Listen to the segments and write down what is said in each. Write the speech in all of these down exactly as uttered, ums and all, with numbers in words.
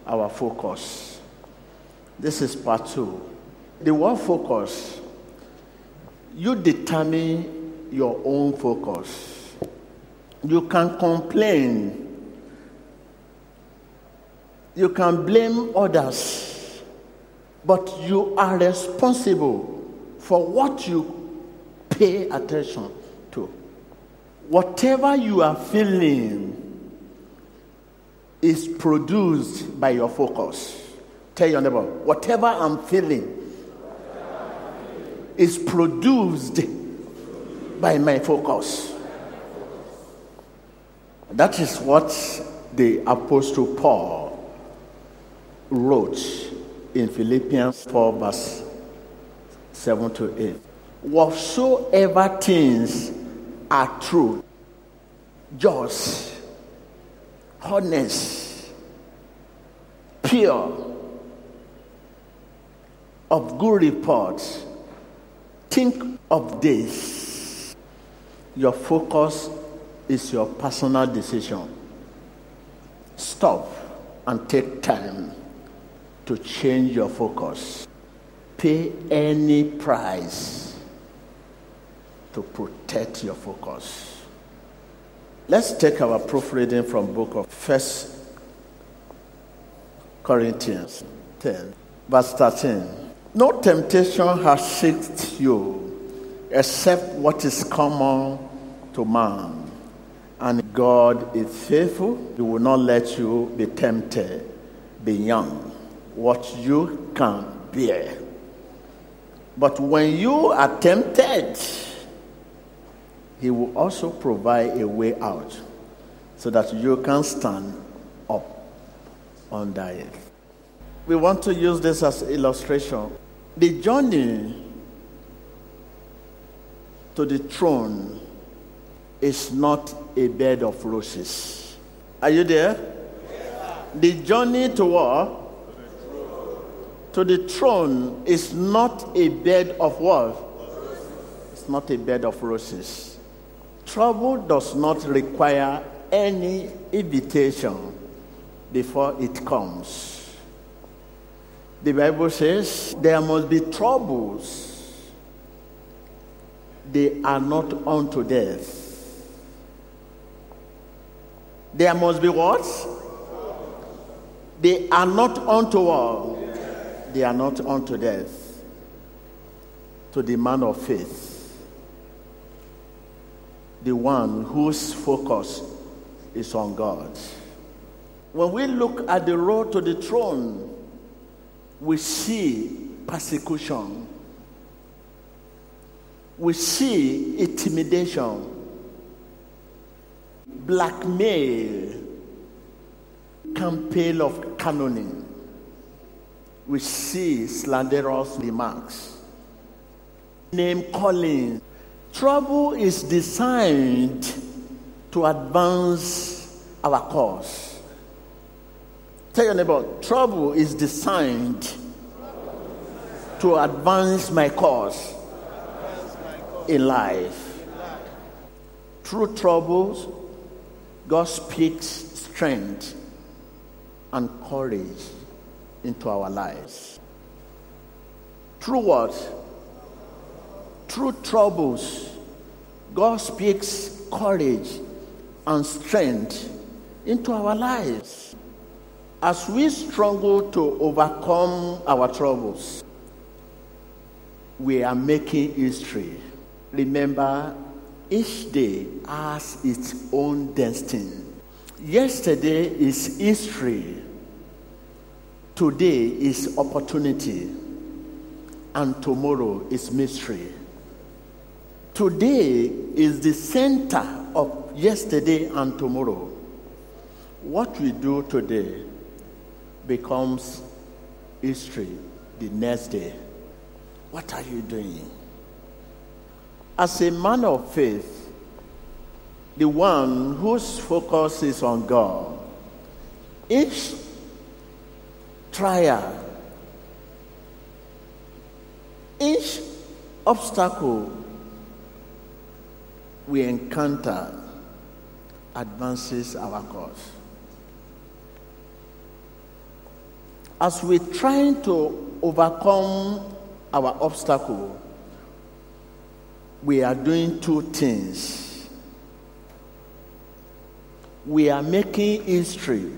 our focus. This is part two. The word focus, you determine your own focus. You can complain. You can blame others. But you are responsible for what you pay attention to. Whatever you are feeling is produced by your focus. Tell your neighbor, whatever I'm feeling is produced by my focus. That is what the Apostle Paul wrote in Philippians four, verse seven to eight. Whatsoever things are true, just, honest, pure, of good report, think of this. Your focus is your personal decision. Stop and take time to change your focus. Pay any price to protect your focus. Let's take our proofreading from book of First Corinthians ten, verse thirteen. No temptation has seized you except what is common to man. And God is faithful. He will not let you be tempted beyond what you can bear. But when you are tempted, He will also provide a way out so that you can stand up under it. We want to use this as illustration. The journey to the throne is not a bed of roses. Are you there? Yeah. The journey to what? To the throne is not a bed of what? It's not a bed of roses. Trouble does not require any invitation before it comes. The Bible says there must be troubles. They are not unto death. There must be what? They are not unto what? They are not unto death. To the man of faith, the one whose focus is on God. When we look at the road to the throne, we see persecution. We see intimidation, blackmail, campaign of cannoning. We see slanderous remarks, name calling. Trouble is designed to advance our cause. Tell your neighbor, trouble is designed to advance my cause in life. Through troubles, God speaks strength and courage into our lives. Through what? Through troubles, God speaks courage and strength into our lives. As we struggle to overcome our troubles, we are making history. Remember, each day has its own destiny. Yesterday is history. Today is opportunity. And tomorrow is mystery. Today is the center of yesterday and tomorrow. What we do today becomes history the next day. What are you doing? As a man of faith, the one whose focus is on God, each trial, each obstacle we encounter advances our cause. As we're trying to overcome our obstacle, we are doing two things. We are making history.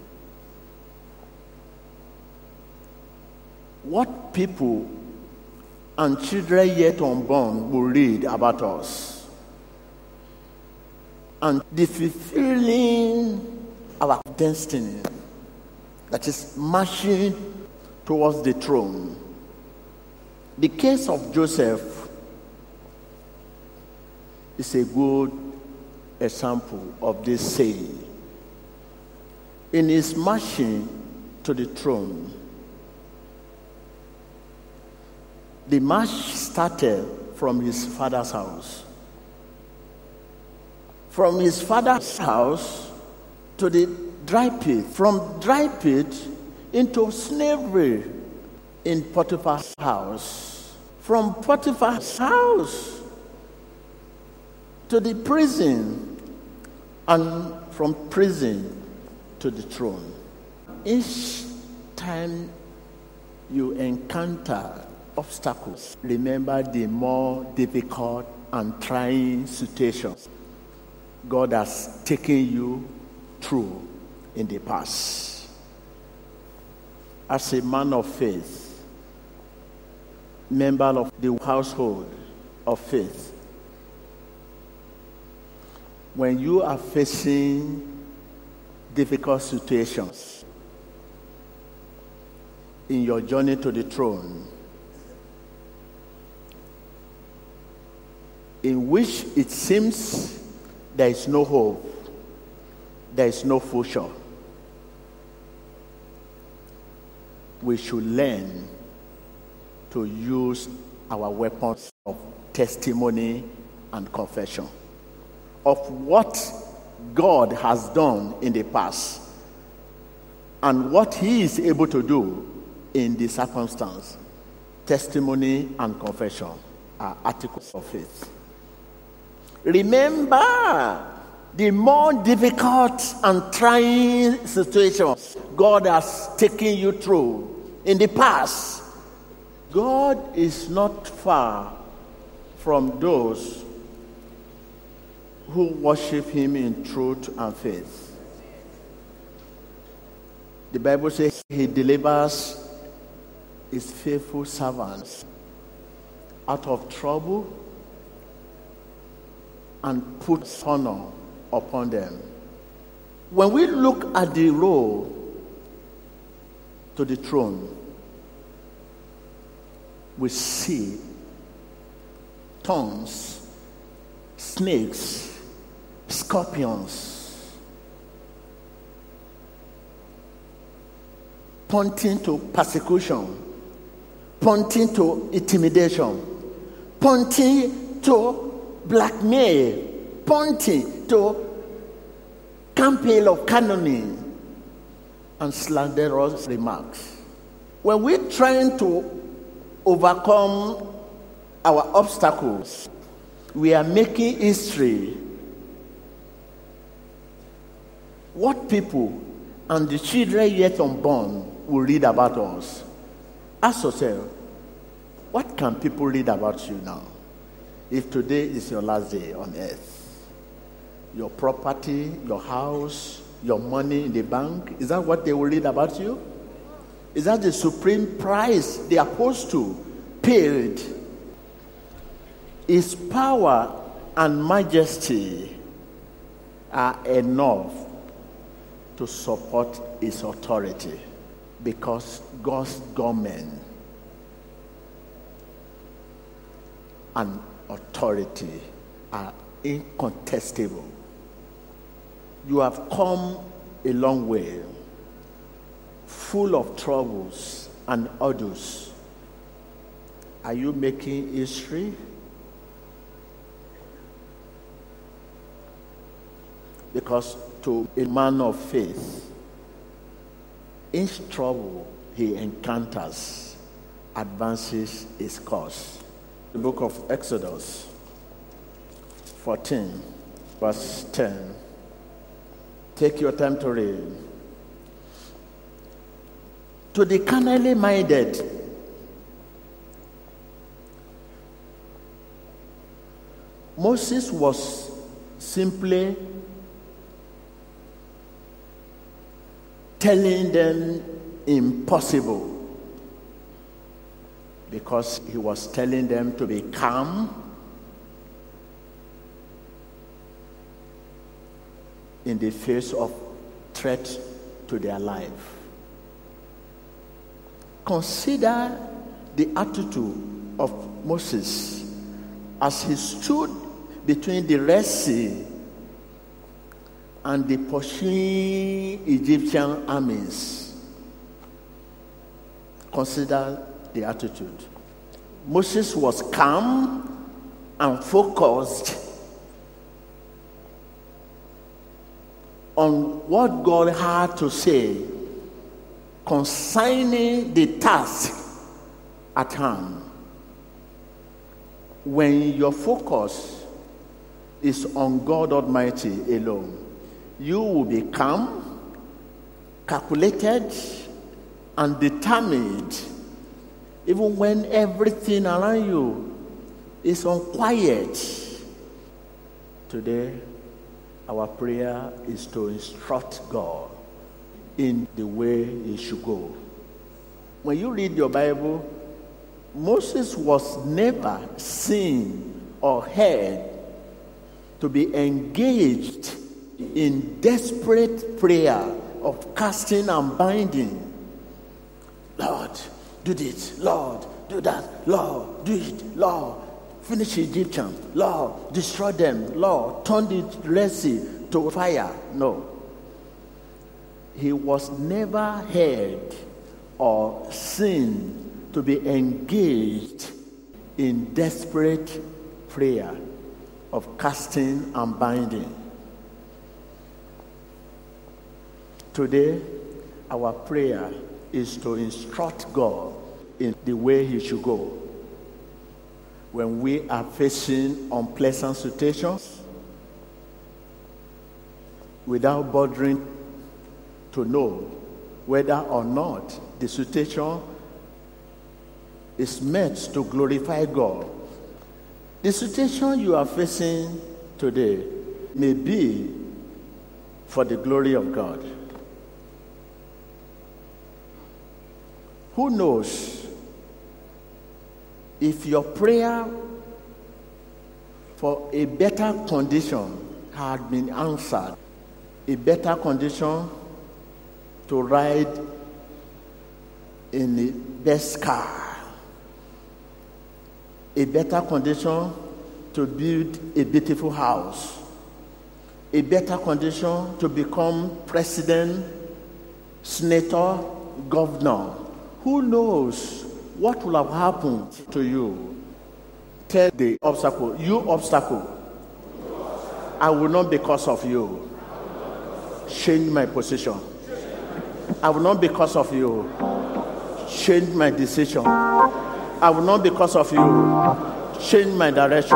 What people and children yet unborn will read about us, and the fulfilling our destiny that is marching towards the throne. The case of Joseph is a good example of this saying. In his marching to the throne, the march started from his father's house. From his father's house to the dry pit. From dry pit into slavery in Potiphar's house. From Potiphar's house to the prison. And from prison to the throne. Each time you encounter obstacles, remember the more difficult and trying situations God has taken you through in the past. As a man of faith, member of the household of faith, when you are facing difficult situations in your journey to the throne, in which it seems there is no hope, there is no future, we should learn to use our weapons of testimony and confession of what God has done in the past and what He is able to do in the circumstance. Testimony and confession are articles of faith. Remember the more difficult and trying situations God has taken you through in the past. God is not far from those who worship Him in truth and faith. The Bible says He delivers His faithful servants out of trouble and puts honor upon them. When we look at the road to the throne, we see thorns, snakes, scorpions, pointing to persecution, pointing to intimidation, pointing to blackmail, pointing to campaign of cannoning and slanderous remarks. When we're trying to overcome our obstacles, we are making history. What people and the children yet unborn will read about us. Ask yourself, what can people read about you now? If today is your last day on earth, your property, your house, your money in the bank, is that what they will read about you? Is that the supreme price the apostle paid? His power and majesty are enough to support his authority, because God's government and authority are incontestable. You have come a long way, full of troubles and hurdles. Are you making history? Because to a man of faith, each trouble he encounters advances his cause. The book of Exodus fourteen, verse ten. Take your time to read. to the carnally minded, Moses was simply telling them impossible, because he was telling them to be calm in the face of threat to their life. Consider the attitude of Moses as he stood between the Red Sea and the pursuing Egyptian armies. Consider the attitude. Moses was calm and focused on what God had to say concerning the task at hand. When your focus is on God Almighty alone, you will be calm, calculated, and determined, even when everything around you is unquiet. Today, our prayer is to instruct God in the way he should go. When you read your Bible, Moses was never seen or heard to be engaged in desperate prayer of casting and binding. Lord, do this. Lord, do that. Lord, do it. Lord, finish the Egyptians. Lord, destroy them. Lord, turn the Red Sea to fire. No. He was never heard or seen to be engaged in desperate prayer of casting and binding. Today, our prayer is to instruct God in the way he should go. When we are facing unpleasant situations, without bothering to know whether or not the situation is meant to glorify God. The situation you are facing today may be for the glory of God. Who knows if your prayer for a better condition had been answered, a better condition to ride in the best car, a better condition to build a beautiful house, a better condition to become president, senator, governor. Who knows what will have happened to you? Tell the obstacle, you obstacle, I will not because of you change my position. I will not because of you change my decision. I will not because of you change my direction.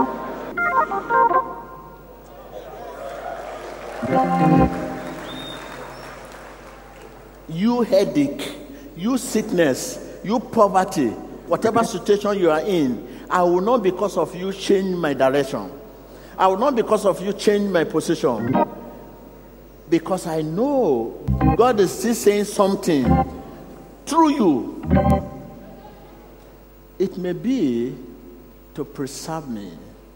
You headache, you sickness, you poverty, whatever situation you are in, I will not because of you change my direction. I will not because of you change my position. Because I know God is still saying something through you. It may be to preserve me,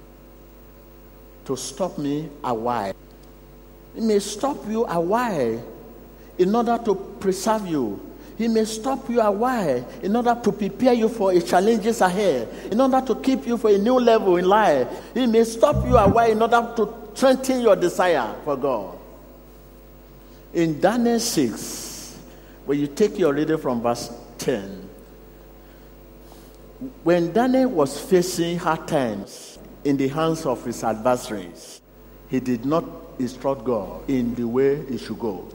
to stop me a while. It may stop you a while in order to preserve you. He may stop you a while in order to prepare you for the challenges ahead, in order to keep you for a new level in life. He may stop you a while in order to strengthen your desire for God. In Daniel six, when you take your reading from verse ten, when Daniel was facing hard times in the hands of his adversaries, he did not instruct God in the way he should go.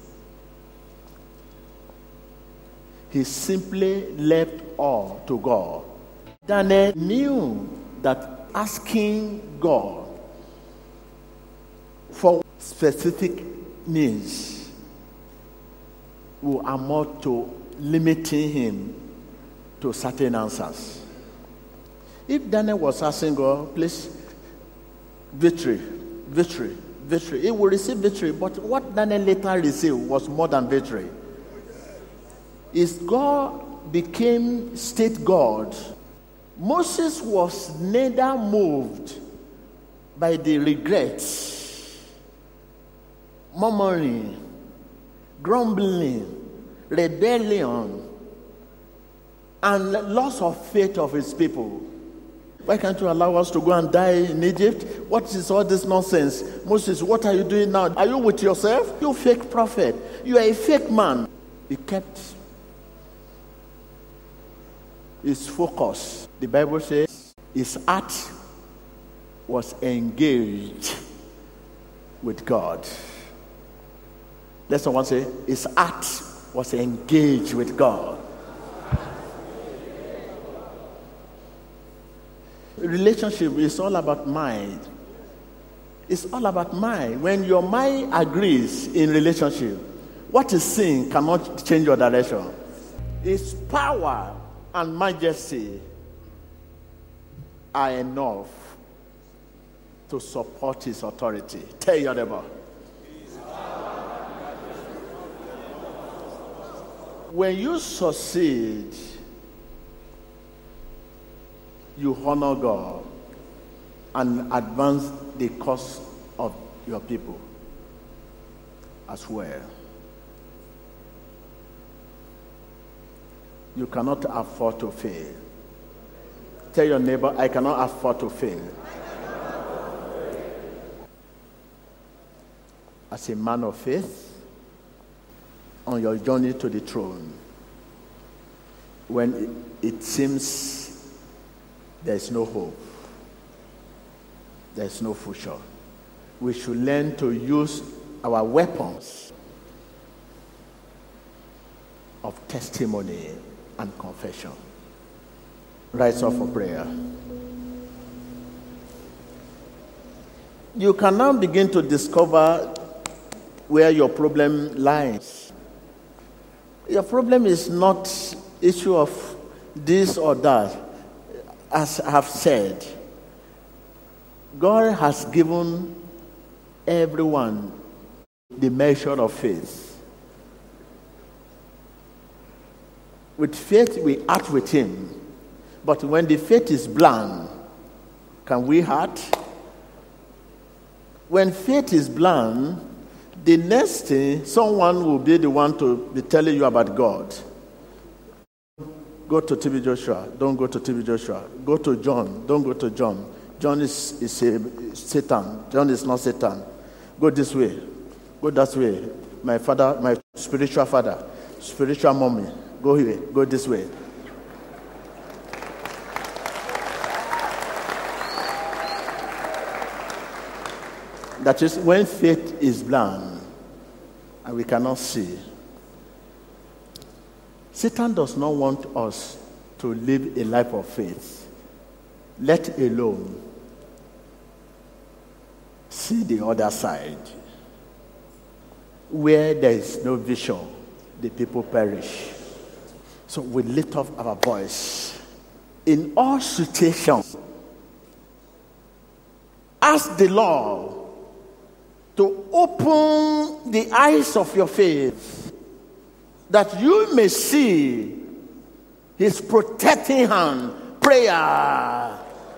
He simply left all to God. Daniel knew that asking God for specific needs will amount to limiting him to certain answers. If Daniel was asking God, please, victory, victory, victory, he will receive victory. But what Daniel later received was more than victory. His God became state God. Moses was neither moved by the regrets, murmuring, grumbling, rebellion, and loss of faith of his people. Why can't you allow us to go and die in Egypt? What is all this nonsense? Moses, what are you doing now? Are you with yourself? You fake prophet. You are a fake man. He kept his focus. The Bible says his heart was engaged with God. Let someone say, his heart was engaged with God. Relationship is all about mind. It's all about mind. When your mind agrees in relationship, what is sin cannot change your direction. His power and majesty are enough to support his authority. Tell your neighbor. When you succeed, you honor God and advance the cause of your people as well. You cannot afford to fail. Tell your neighbor, I cannot afford to fail. As a man of faith, on your journey to the throne, when it, it seems there is no hope, there is no future, we should learn to use our weapons of testimony and confession. Rise up for prayer. You can now begin to discover where your problem lies. Your problem is not issue of this or that. As I have said, God has given everyone the measure of faith. With faith, we act with him. But when the faith is blind, can we act? When faith is blind, the next thing, someone will be the one to be telling you about God. Go to T B Joshua. Don't go to T B Joshua. Go to John. Don't go to John. John is, is a, Satan. John is not Satan. Go this way. Go that way. My father, my spiritual father, spiritual mommy. Go here. Go this way. That is when faith is blind and we cannot see. Satan does not want us to live a life of faith, let alone see the other side. Where there is no vision, the people perish. So we lift up our voice. In all situations, ask the Lord to open the eyes of your faith, that you may see his protecting hand. Prayer.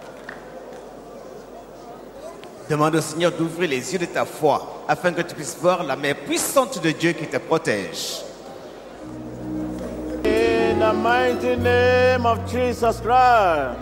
Demande au Seigneur d'ouvrir les yeux de ta foi, afin que tu puisses voir la main puissante de Dieu qui te protège. In the mighty name of Jesus Christ.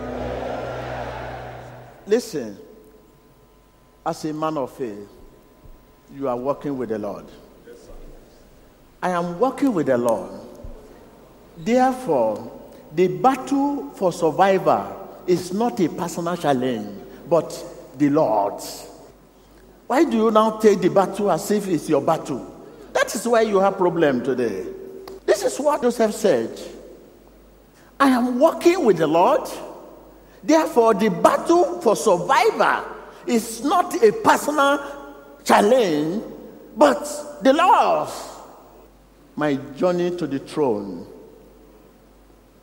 Listen, as a man of faith, you are working with the Lord. I am working with the Lord. Therefore, the battle for survival is not a personal challenge, but the Lord's. Why do you now take the battle as if it's your battle? That is why you have problem today. This is what Joseph said. I am working with the Lord. Therefore, the battle for survival is not a personal challenge, but the Lord's. My journey to the throne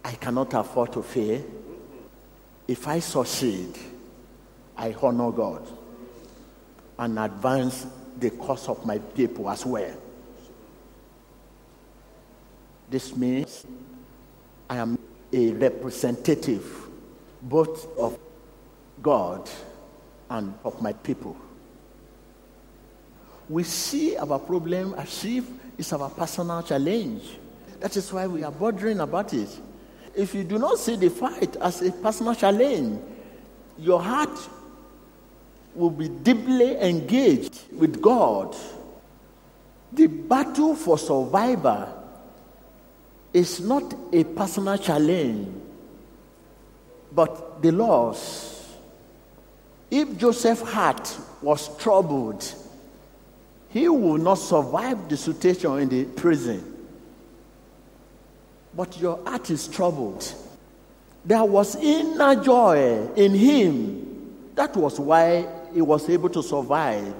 I cannot afford to fail. If I succeed, I honor God and advance the cause of my people as well. This means I am a representative both of God and of my people. We see our problem as if it's our personal challenge. That is why we are bothering about it. If you do not see the fight as a personal challenge, your heart will be deeply engaged with God. The battle for survival is not a personal challenge, but the loss. If Joseph's heart was troubled, he will not survive the situation in the prison. But your heart is troubled. There was inner joy in him. That was why he was able to survive.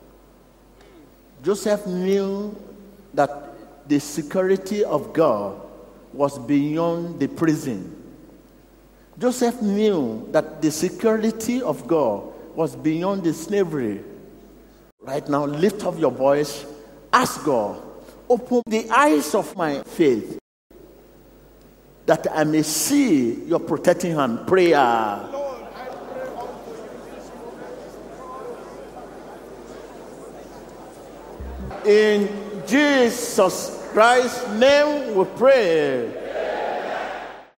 Joseph knew that the security of God was beyond the prison. Joseph knew that the security of God was beyond the slavery. Right now, lift up your voice. Ask God, open the eyes of my faith, that I may see your protecting hand. Prayer. Lord, I pray In Jesus Christ's name we pray.